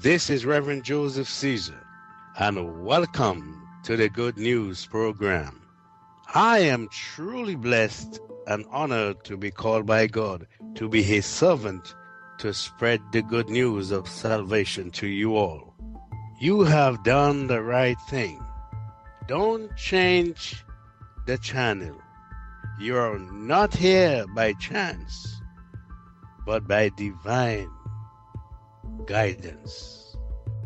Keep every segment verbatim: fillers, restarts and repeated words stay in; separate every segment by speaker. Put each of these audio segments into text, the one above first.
Speaker 1: This is Reverend Joseph Caesar, and welcome to the Good News program. I am truly blessed and honored to be called by God to be His servant to spread the good news of salvation to you all. You have done the right thing. Don't change the channel. You are not here by chance, but by divine guidance.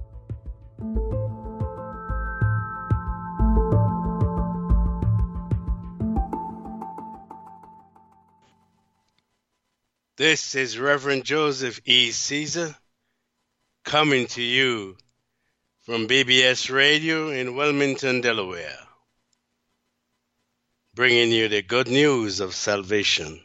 Speaker 1: This is Reverend Joseph E. Caesar coming to you from B B S Radio in Wilmington, Delaware, bringing you the good news of salvation.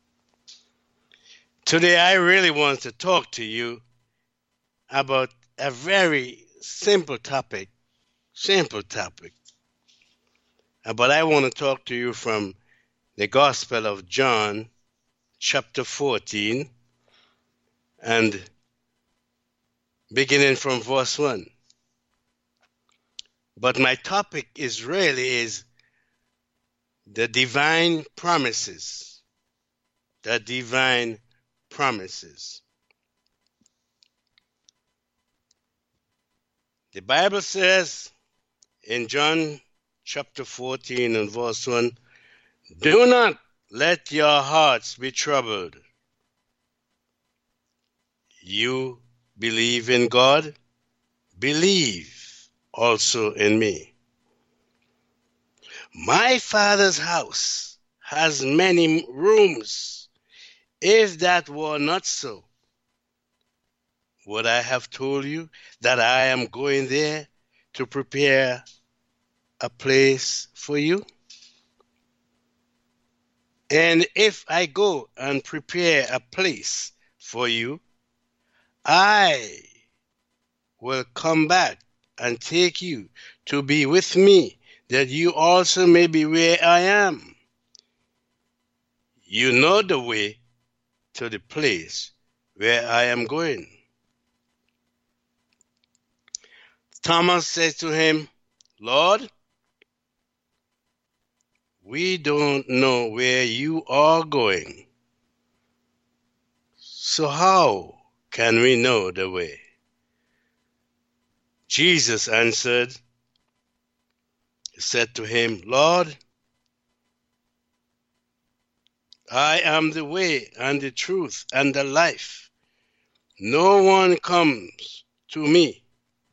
Speaker 1: Today I really want to talk to you about a very simple topic, simple topic. But I want to talk to you from the Gospel of John, chapter fourteen, and beginning from verse one. But my topic is really is the divine promises, the divine promises. The Bible says in John chapter fourteen and verse one, do not let your hearts be troubled. You believe in God, believe also in me. My Father's house has many rooms. If that were not so, would I have told you that I am going there to prepare a place for you? And if I go and prepare a place for you, I will come back and take you to be with me, that you also may be where I am. You know the way to the place where I am going. Thomas said to him, Lord, we don't know where you are going. So how can we know the way? Jesus answered, said to him, Lord, I am the way and the truth and the life. No one comes to me.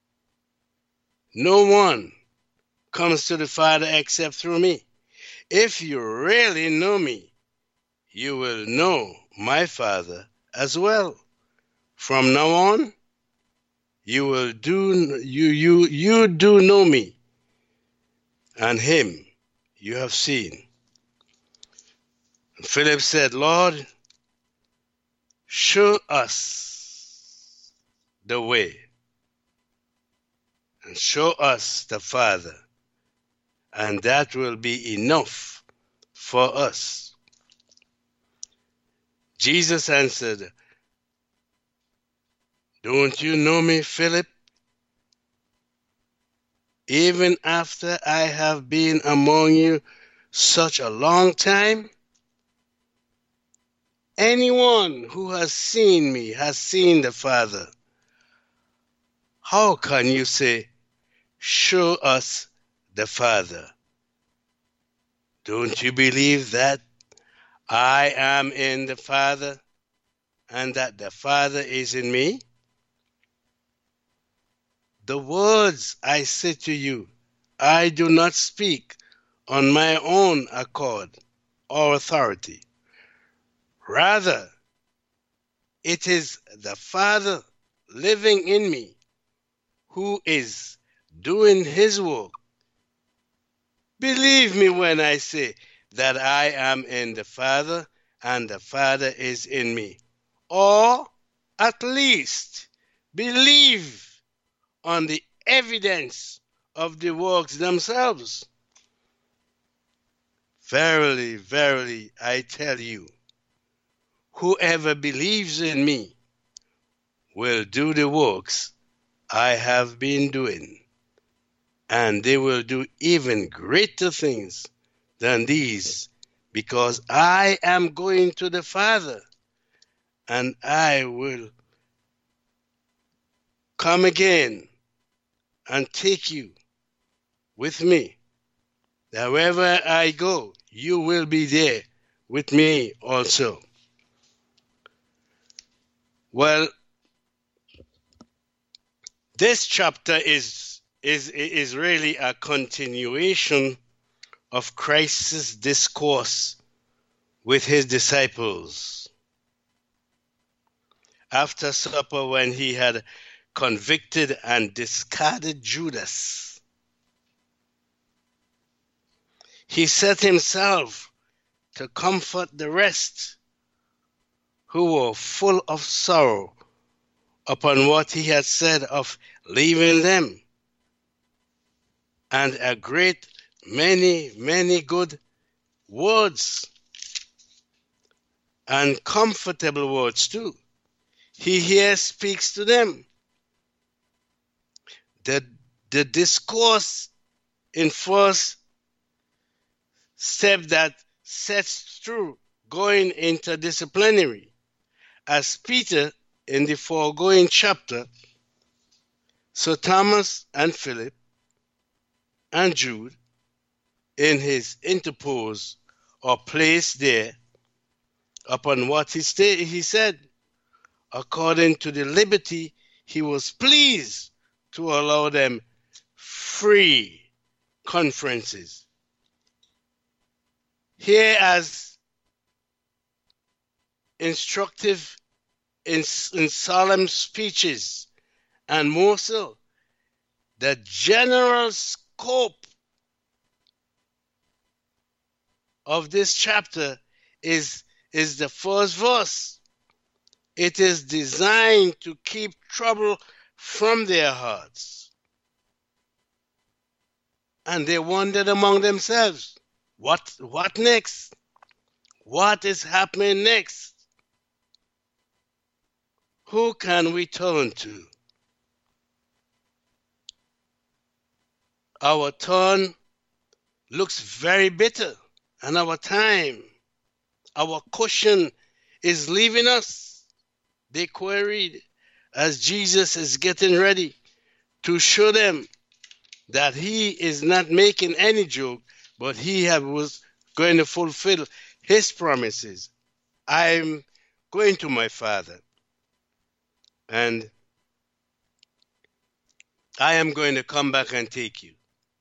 Speaker 1: No one comes to the Father except through me. If you really know me, you will know my Father as well. From now on, you will do you you you do know me, and him you have seen. Philip said, Lord, show us the way, and show us the Father, and that will be enough for us. Jesus answered, don't you know me, Philip? Even after I have been among you such a long time? Anyone who has seen me has seen the Father. How can you say, show us the Father? Don't you believe that I am in the Father and that the Father is in me? The words I say to you, I do not speak on my own accord or authority. Rather, it is the Father living in me who is doing his work. Believe me when I say that I am in the Father and the Father is in me. Or at least believe on the evidence of the works themselves. Verily, verily, I tell you, whoever believes in me will do the works I have been doing, and they will do even greater things than these, because I am going to the Father, and I will come again and take you with me, that wherever I go, you will be there with me also. Well, this chapter is is is really a continuation of Christ's discourse with his disciples after supper, when he had convicted and discarded Judas. He set himself to comfort the rest, who were full of sorrow upon what he had said of leaving them, and a great many, many good words, and comfortable words too. He here speaks to them. The, the discourse in first step that sets through going interdisciplinary, as Peter in the foregoing chapter, so Thomas and Philip and Jude in his interpose or place there upon what he, sta- he said, according to the liberty he was pleased to allow them free conferences. Here as instructive in, in solemn speeches, and more so, the general scope of this chapter is, is the first verse. It is designed to keep trouble from their hearts. And they wondered among themselves, what, what next? What is happening next? Who can we turn to? Our turn looks very bitter, and our time, our cushion is leaving us, they queried, as Jesus is getting ready to show them that he is not making any joke, but he have, was going to fulfill his promises. I'm going to my Father, and I am going to come back and take you.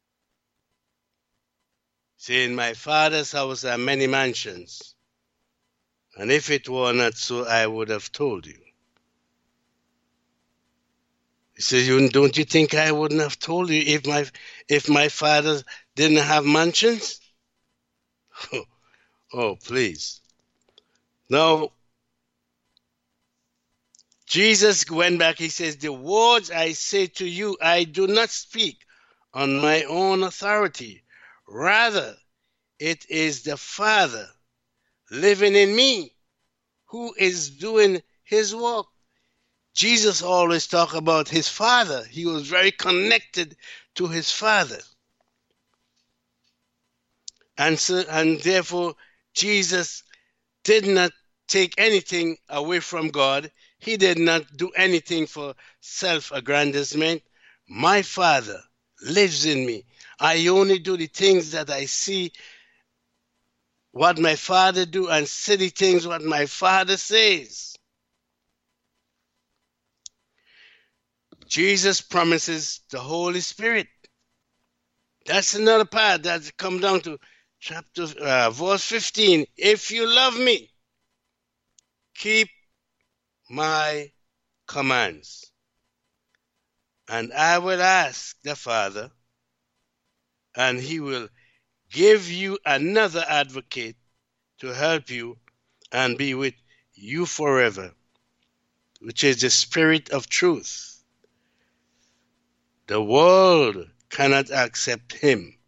Speaker 1: See, in my Father's house are many mansions, and if it were not so, I would have told you. He says, you, don't you think I wouldn't have told you if my, if my Father didn't have mansions? Oh, please. Now, Jesus went back, he says, the words I say to you, I do not speak on my own authority. Rather, it is the Father living in me who is doing his work. Jesus always talked about his Father. He was very connected to his Father. And so, and therefore, Jesus did not take anything away from God. He did not do anything for self-aggrandizement. My Father lives in me. I only do the things that I see what my Father do, and say the things what my Father says. Jesus promises the Holy Spirit. That's another part that comes down to chapter uh, verse fifteen. If you love me, keep my commands, and I will ask the Father, and he will give you another advocate to help you and be with you forever, which is the Spirit of truth. The world cannot accept him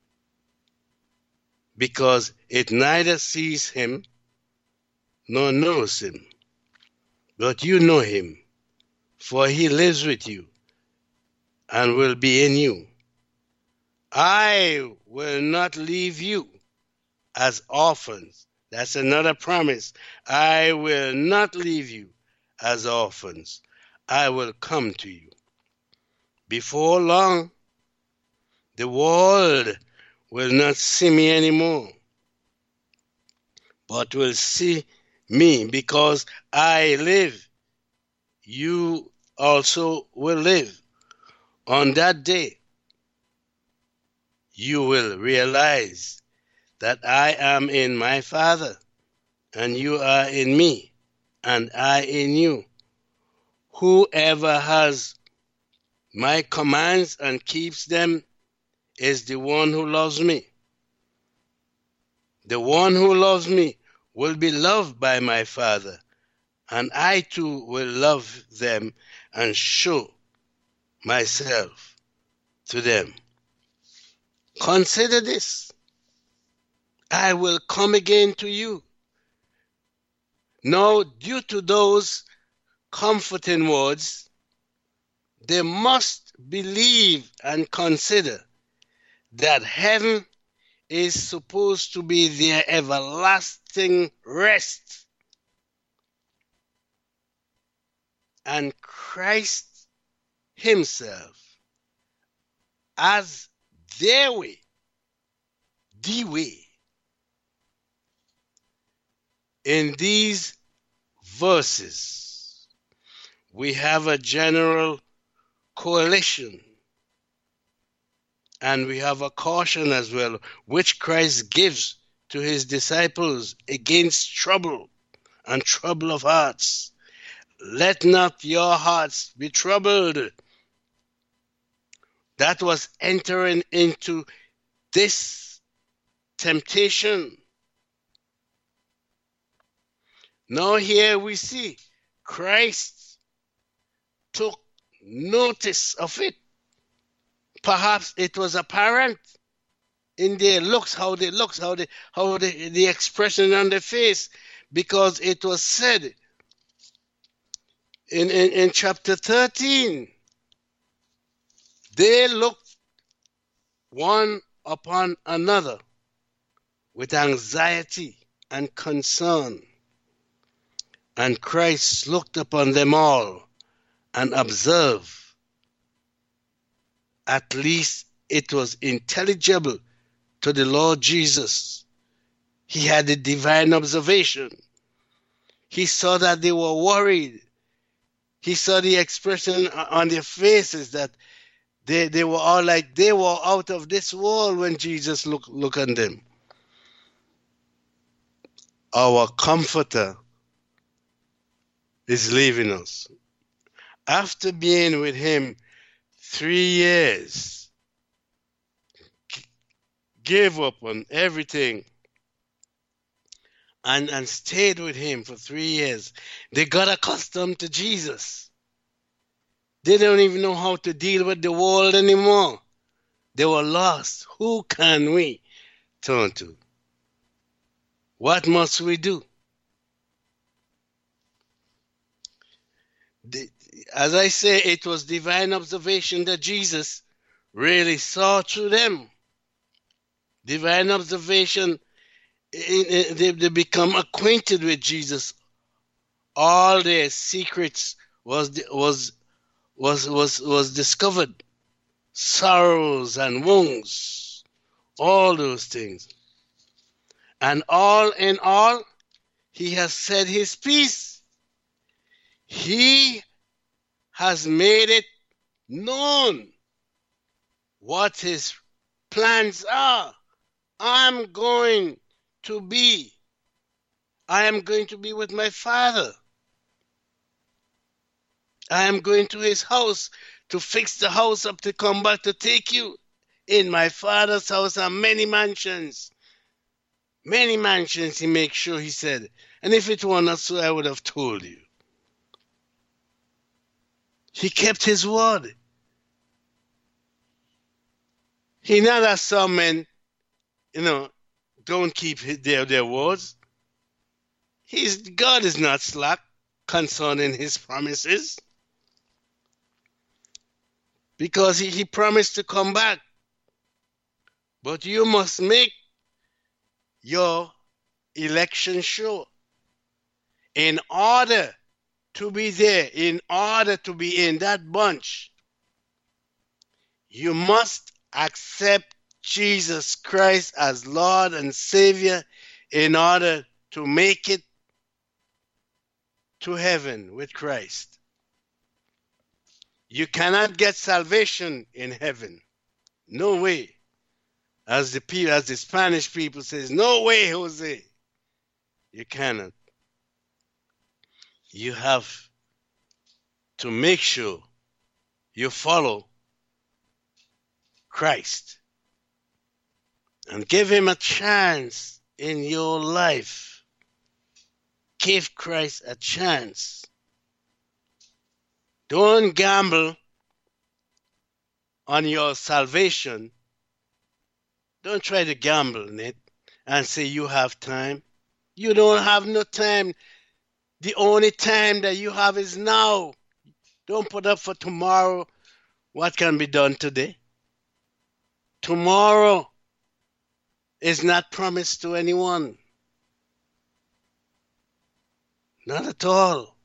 Speaker 1: because it neither sees him nor knows him. But you know him, for he lives with you and will be in you. I will not leave you as orphans. That's another promise. I will not leave you as orphans. I will come to you. Before long, the world will not see me anymore, but will see me because I live. You also will live. On that day, you will realize that I am in my Father, and you are in me, and I in you. Whoever has my commands and keeps them is the one who loves me. The one who loves me will be loved by my Father, and I too will love them and show myself to them. Consider this. I will come again to you. Now, due to those comforting words, they must believe and consider that heaven is supposed to be their everlasting rest. And Christ himself as their way, the way. In these verses, we have a general coalition, and we have a caution as well, which Christ gives to his disciples against trouble and trouble of hearts. Let not your hearts be troubled. That was entering into this temptation. Now here we see Christ took notice of it. Perhaps it was apparent in their looks, how they looks, how they, how they, the expression on their face, because it was said in, in, in chapter thirteen, they looked one upon another with anxiety and concern. And Christ looked upon them all and observed. At least it was intelligible to the Lord Jesus. He had a divine observation. He saw that they were worried. He saw the expression on their faces that they, they were all like they were out of this world when Jesus looked look on them. Our Comforter is leaving us. After being with him three years, gave up on everything and, and stayed with him for three years. They got accustomed to Jesus. They don't even know how to deal with the world anymore. They were lost. Who can we turn to? What must we do? The, as I say, it was divine observation that Jesus really saw through them. Divine observation, in, in, they, they become acquainted with Jesus. All their secrets was was was was was discovered. Sorrows and wounds, all those things. And all in all, he has said his peace. He has made it known what his plans are. I'm going to be, I am going to be with my Father. I am going to his house to fix the house up, to come back to take you. In my Father's house are many mansions. Many mansions, he makes sure, he said. And if it were not so, I would have told you. He kept his word. He not that some men, you know, don't keep their, their words. He's, God is not slack concerning his promises. because he, he promised to come back. But you must make your election sure. In order to be there, in order to be in that bunch, you must accept Jesus Christ as Lord and Savior in order to make it to heaven with Christ. You cannot get salvation in heaven. No way. As the people, as the Spanish people says, no way, Jose. You cannot. You have to make sure you follow Christ and give him a chance in your life. Give Christ a chance. Don't gamble on your salvation. Don't try to gamble on it and say you have time. You don't have no time. The only time that you have is now. Don't put up for tomorrow what can be done today. Tomorrow is not promised to anyone. Not at all.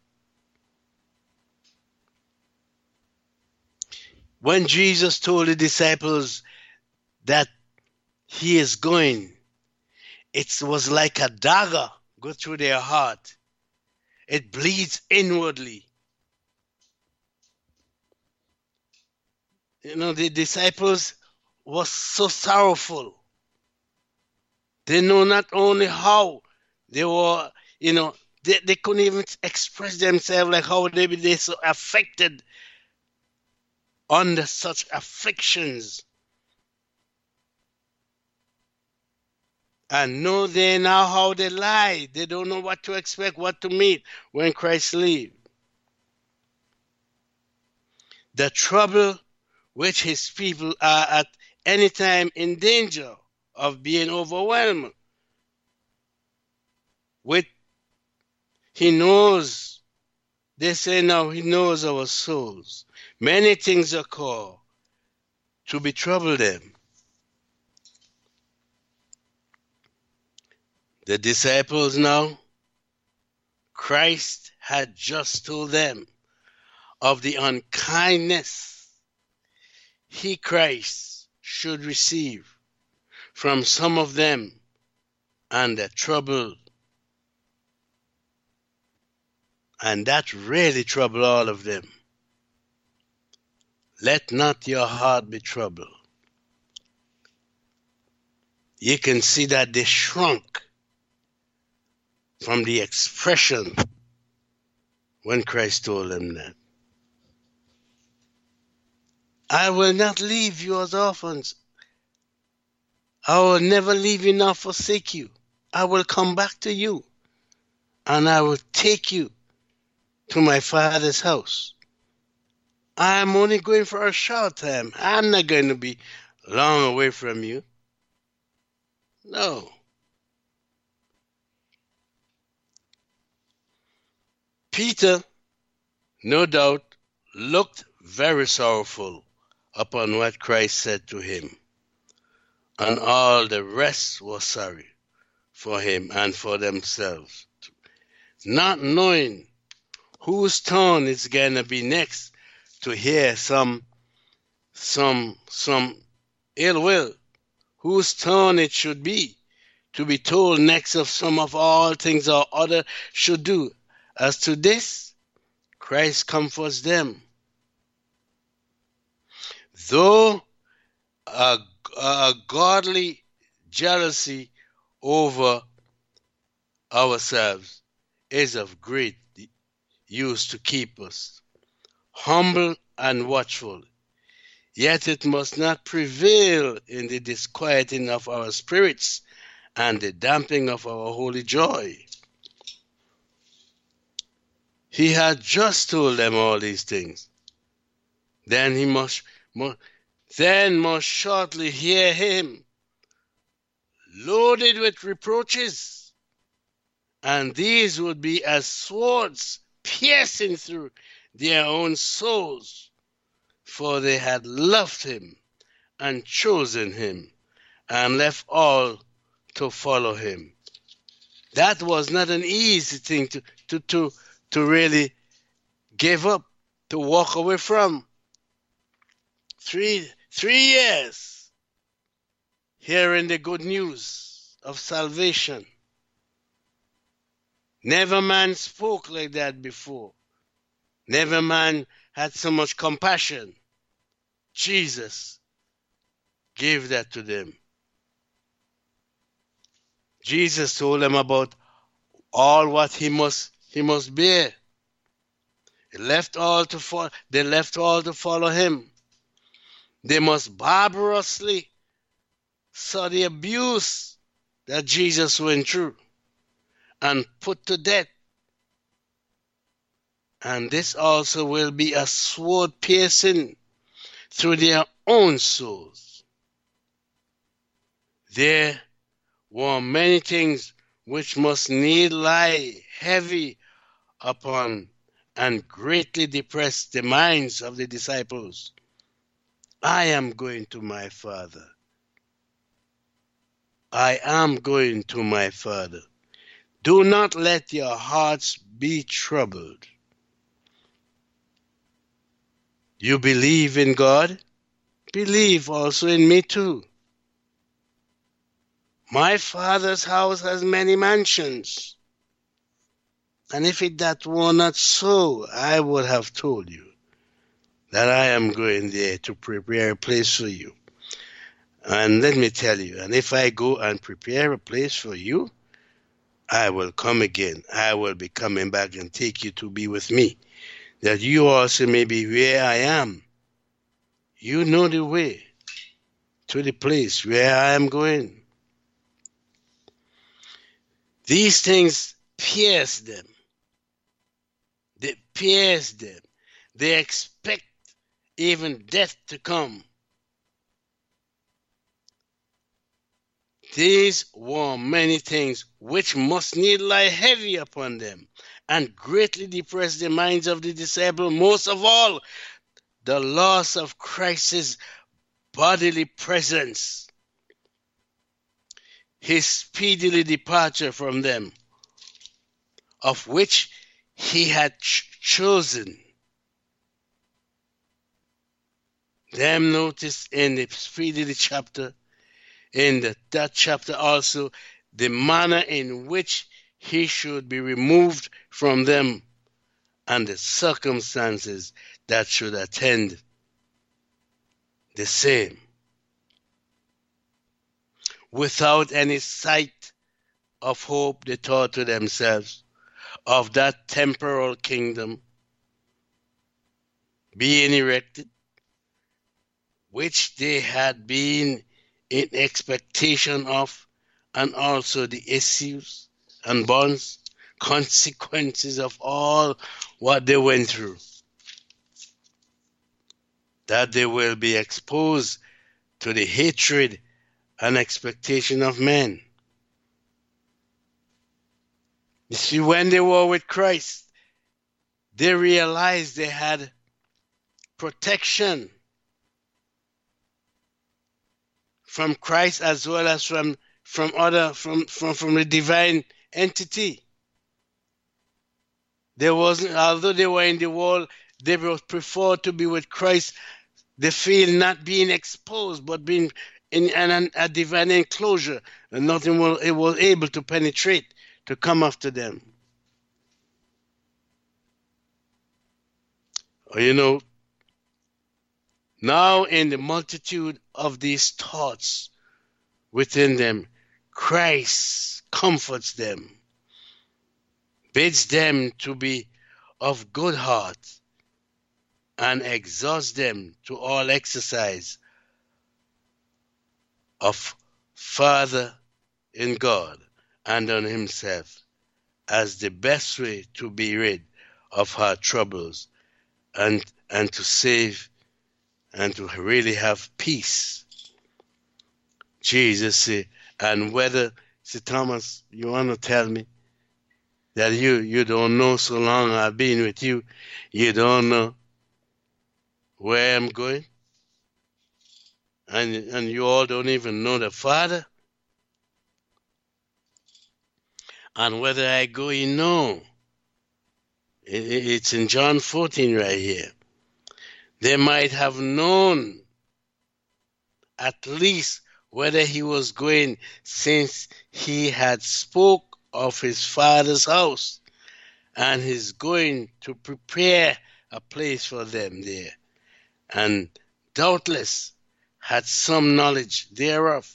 Speaker 1: When Jesus told the disciples that he is going, it was like a dagger go through their heart. It bleeds inwardly. You know, the disciples were so sorrowful. They know not only how they were, you know, they, they couldn't even express themselves, like how they be so affected under such afflictions. And know they now how they lie. They don't know what to expect, what to meet when Christ leaves. The trouble which his people are at any time in danger of being overwhelmed with, he knows, they say now he knows our souls. Many things occur to betrouble them. The disciples now, Christ had just told them of the unkindness he, Christ, should receive from some of them and the trouble. And that really troubled all of them. Let not your heart be troubled. You can see that they shrunk from the expression when Christ told them that. I will not leave you as orphans. I will never leave you nor forsake you. I will come back to you, and I will take you to my Father's house. I am only going for a short time. I'm not going to be long away from you. No. Peter, no doubt, looked very sorrowful upon what Christ said to him, and all the rest were sorry for him and for themselves, not knowing whose turn it's going to be next to hear some, some, some ill will, whose turn it should be to be told next of some of all things or other should do. As to this, Christ comforts them. Though a, a godly jealousy over ourselves is of great use to keep us humble and watchful, yet it must not prevail in the disquieting of our spirits and the damping of our holy joy. He had just told them all these things. Then he must, must then must shortly hear him loaded with reproaches, and these would be as swords piercing through their own souls, for they had loved him and chosen him and left all to follow him. That was not an easy thing to, to, to, to really give up, to walk away from. Three, three years hearing the good news of salvation. Never man spoke like that before. Never man had so much compassion. Jesus gave that to them. Jesus told them about all what he must he must bear. He left all to follow, they left all to follow him. They must barbarously saw the abuse that Jesus went through and put to death. And this also will be a sword piercing through their own souls. There were many things which must need lie heavy upon and greatly depress the minds of the disciples. I am going to my Father. I am going to my Father. Do not let your hearts be troubled. You believe in God? Believe also in me too. My Father's house has many mansions. And if it that were not so, I would have told you that I am going there to prepare a place for you. And let me tell you, and if I go and prepare a place for you, I will come again. I will be coming back and take you to be with me, that you also may be where I am. You know the way to the place where I am going. These things pierce them. They pierce them. They expect even death to come. These were many things which must need lie heavy upon them and greatly depress the minds of the disciples. Most of all, the loss of Christ's bodily presence, his speedily departure from them, of which he had ch- chosen them. Notice in the speedily chapter, in the, that chapter also, the manner in which he should be removed from them and the circumstances that should attend the same. Without any sight of hope, they thought to themselves of that temporal kingdom being erected, which they had been in expectation of, and also the issues and bonds, consequences of all what they went through, that they will be exposed to the hatred and expectation of men. You see, when they were with Christ, they realized they had protection from Christ as well as from from other from from, from the divine entity. There wasn't, although they were in the world, they would prefer to be with Christ. They feel not being exposed, but being in an, a divine enclosure, and nothing will, it was able to penetrate, to come after them. You know, now in the multitude of these thoughts within them, Christ comforts them, bids them to be of good heart, and exhorts them to all exercise of Father in God and on himself as the best way to be rid of our troubles and and to save and to really have peace. Jesus said, and whether, see, Thomas, you want to tell me that you, you don't know so long I've been with you, you don't know where I'm going? And, and you all don't even know the Father? And whether I go, you know. It, it's in John fourteen right here. They might have known at least whether he was going, since he had spoke of his Father's house and he's going to prepare a place for them there, and doubtless had some knowledge thereof,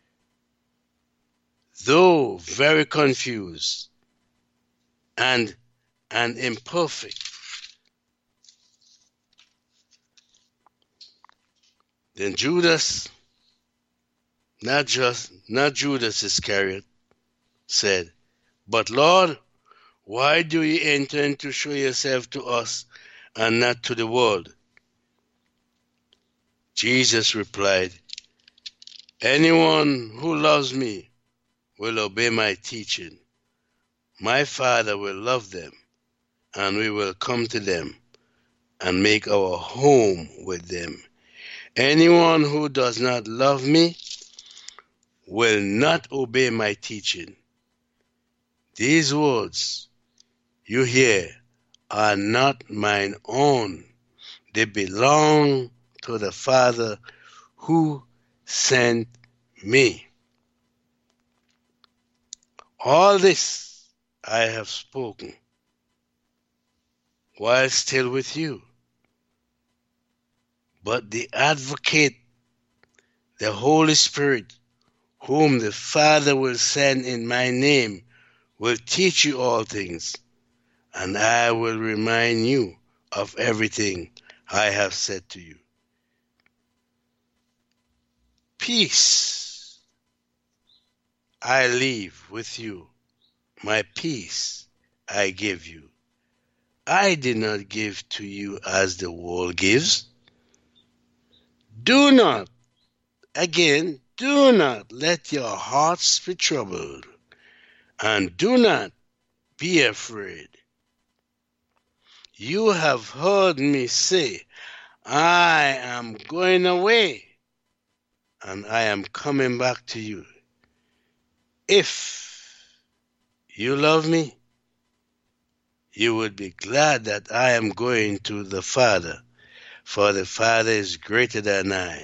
Speaker 1: though very confused and and imperfect. Then Judas, not just not Judas Iscariot, said, "But Lord, why do you intend to show yourself to us and not to the world?" Jesus replied, "Anyone who loves me will obey my teaching. My Father will love them, and we will come to them and make our home with them. Anyone who does not love me will not obey my teaching. These words you hear are not mine own. They belong to the Father who sent me. All this I have spoken while still with you. But the Advocate, the Holy Spirit, whom the Father will send in my name, will teach you all things, and I will remind you of everything I have said to you. Peace I leave with you. My peace I give you. I did not give to you as the world gives. Do not, again, do not let your hearts be troubled, and do not be afraid. You have heard me say, I am going away, and I am coming back to you. If you love me, you would be glad that I am going to the Father, for the Father is greater than I.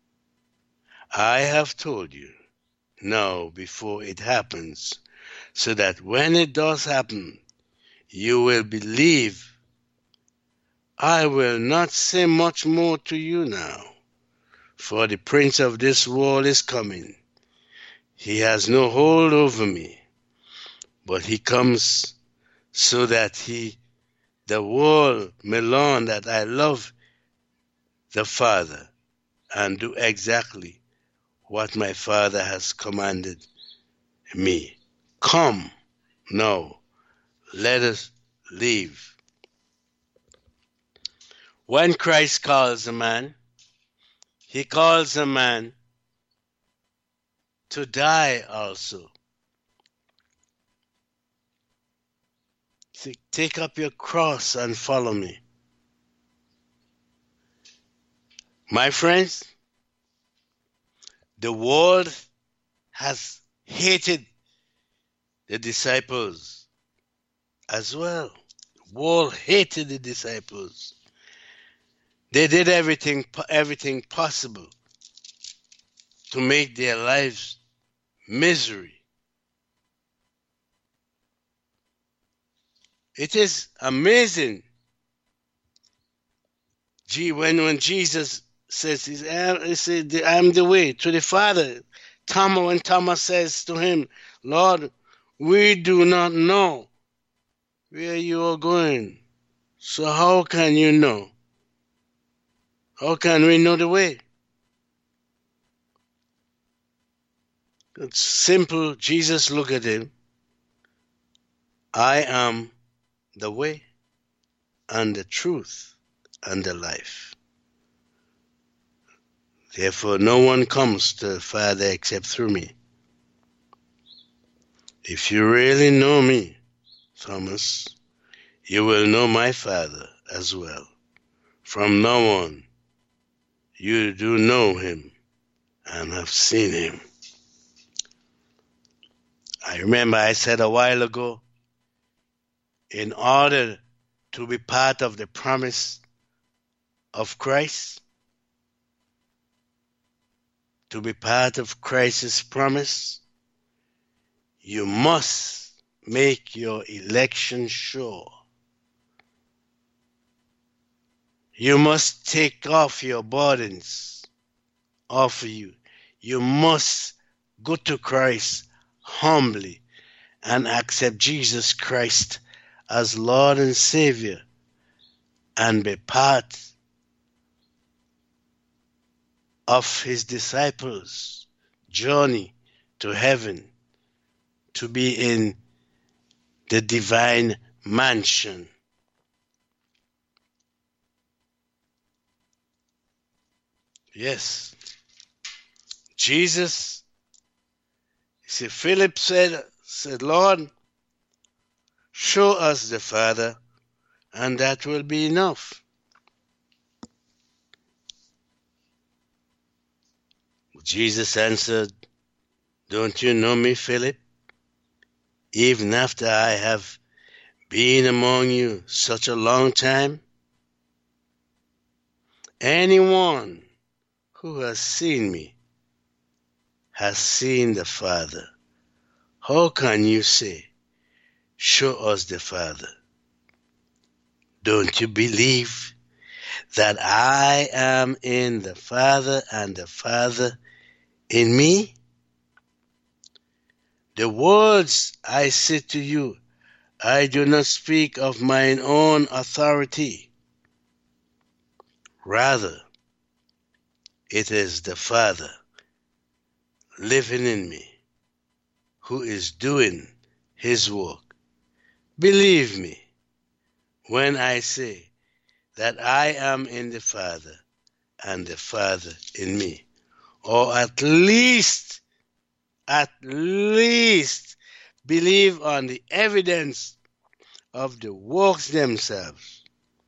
Speaker 1: I have told you now before it happens, so that when it does happen, you will believe. I will not say much more to you now, for the prince of this world is coming. He has no hold over me, but he comes so that he, the world may learn that I love the Father and do exactly what my Father has commanded me. Come now, let us leave. When Christ calls a man, he calls a man to die also. Take up your cross and follow me. My friends, the world has hated the disciples as well. The world hated the disciples. They did everything, everything possible to make their lives misery. It is amazing. Gee, when, when Jesus says, he said, I am the way to the Father. Thomas, when Thomas says to him, Lord, we do not know where you are going. So how can you know? How can we know the way? It's simple. Jesus looked at him. I am the way and the truth and the life. Therefore, no one comes to the Father except through me. If you really know me, Thomas, you will know my Father as well. From now on, you do know him and have seen him. I remember I said a while ago, in order to be part of the promise of Christ, to be part of Christ's promise, you must make your election sure. You must take off your burdens off of you. You must go to Christ humbly and accept Jesus Christ as Lord and Savior and be part of his disciples' journey to heaven, to be in the divine mansion. Yes, Jesus, see, Philip said, said, Lord, show us the Father, and that will be enough. Jesus answered, don't you know me, Philip? Even after I have been among you such a long time? Anyone who has seen me has seen the Father. How can you say, show us the Father? Don't you believe that I am in the Father and the Father in me? The words I say to you, I do not speak of mine own authority. Rather, it is the Father living in me who is doing his work. Believe me when I say that I am in the Father and the Father in me. Or at least, at least believe on the evidence of the works themselves.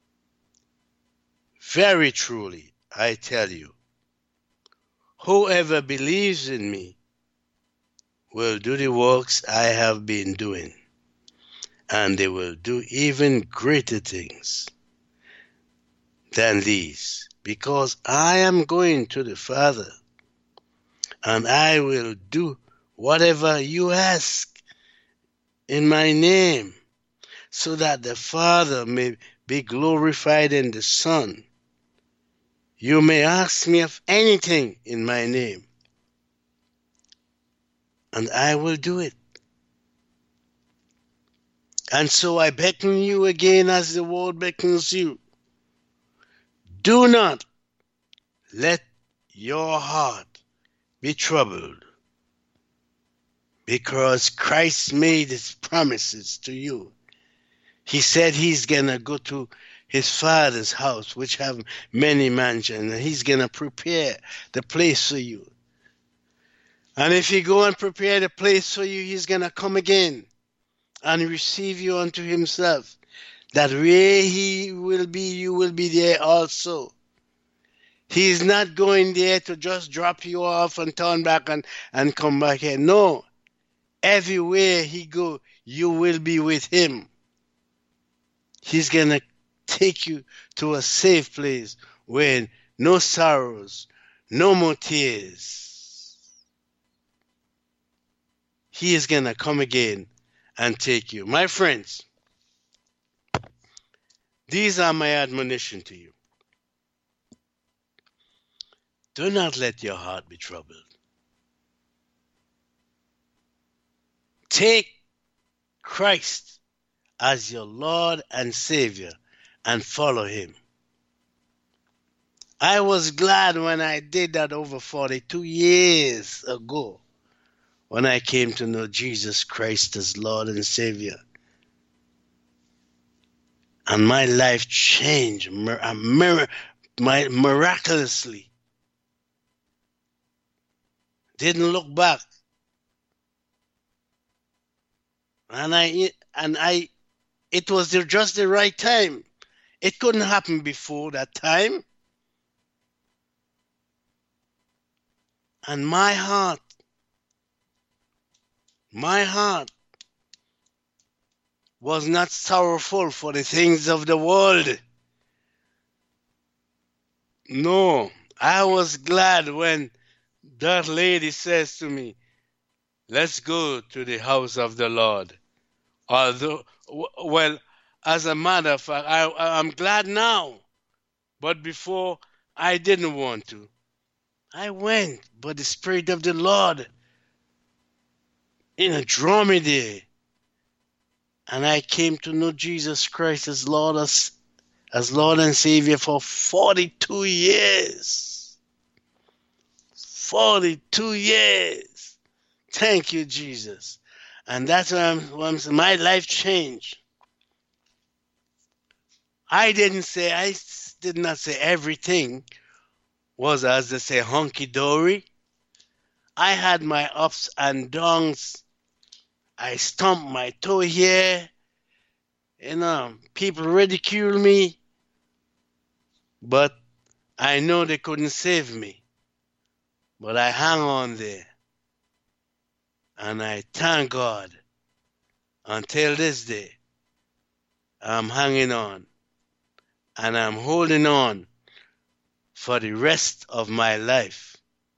Speaker 1: Very truly, I tell you, whoever believes in me will do the works I have been doing, and they will do even greater things than these, because I am going to the Father, and I will do whatever you ask in my name, so that the Father may be glorified in the Son. You may ask me of anything in my name, and I will do it. And so I beckon you again as the world beckons you. Do not let your heart be troubled, because Christ made his promises to you. He said he's going to go to his Father's house, which have many mansions, and he's going to prepare the place for you. And if he go and prepare the place for you, he's going to come again and receive you unto himself. That where he will be, you will be there also. He is not going there to just drop you off and turn back and, and come back here. No. Everywhere he go, you will be with him. He's going to take you to a safe place where no sorrows, no more tears. He is going to come again and take you. My friends, these are my admonition to you. Do not let your heart be troubled. Take Christ as your Lord and Savior and follow him. I was glad when I did that over forty-two years ago, when I came to know Jesus Christ as Lord and Savior. And my life changed mir- mir- my, miraculously. Didn't look back. And I, and I, it was the, just the right time. It couldn't happen before that time. And my heart, my heart was not sorrowful for the things of the world. No, I was glad when that lady says to me, let's go to the house of the Lord. Although, well, as a matter of fact, I, I'm glad now. But before, I didn't want to. I went, but the Spirit of the Lord, you know, drew me there. And I came to know Jesus Christ as Lord, as, as Lord and Savior for forty-two years. forty-two years. Thank you, Jesus. And that's when, I'm, when my life changed. I didn't say, I did not say everything was, as they say, hunky-dory. I had my ups and downs. I stumped my toe here. You know, people ridicule me. But I know they couldn't save me. But I hang on there. And I thank God. Until this day, I'm hanging on. And I'm holding on for the rest of my life.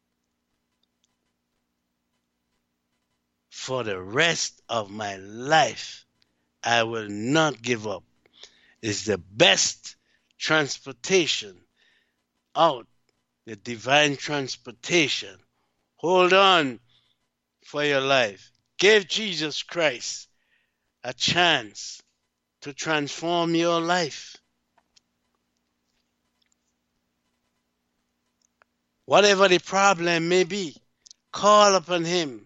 Speaker 1: For the rest of my life, I will not give up. It's the best transportation out, the divine transportation. Hold on for your life. Give Jesus Christ a chance to transform your life. Whatever the problem may be, call upon Him.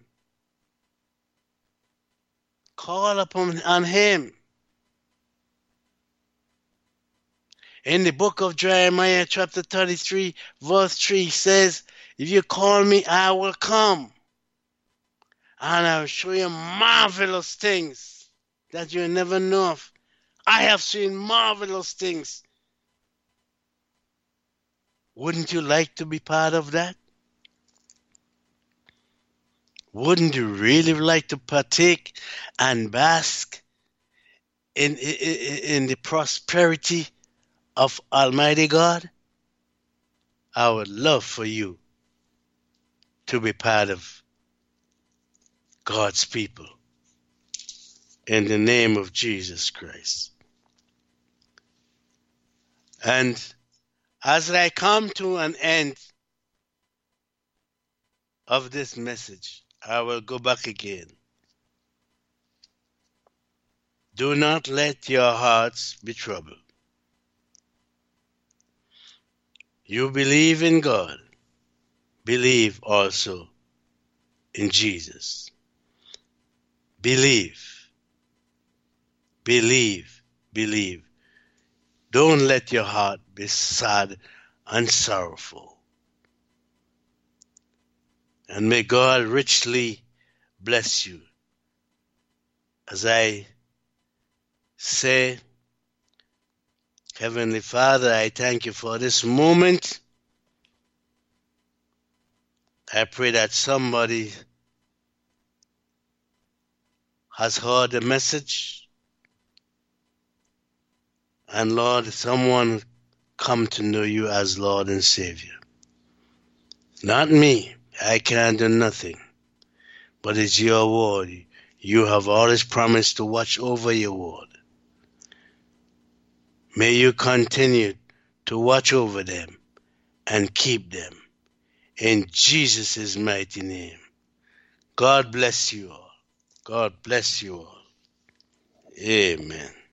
Speaker 1: Call upon on Him. In the book of Jeremiah, chapter thirty-three, verse three says, if you call me, I will come. And I will show you marvelous things that you never know of. I have seen marvelous things. Wouldn't you like to be part of that? Wouldn't you really like to partake and bask in, in, in the prosperity of Almighty God? I would love for you to be part of God's people in the name of Jesus Christ. And as I come to an end of this message, I will go back again. Do not let your hearts be troubled. You believe in God, believe also in Jesus. Believe, believe, believe. Don't let your heart be sad and sorrowful. And may God richly bless you. As I say, Heavenly Father, I thank you for this moment. I pray that somebody has heard the message. And Lord, someone come to know you as Lord and Savior. Not me. I can't do nothing. But it's your word. You have always promised to watch over your word. May you continue to watch over them and keep them. In Jesus' mighty name. God bless you all. God bless you all. Amen.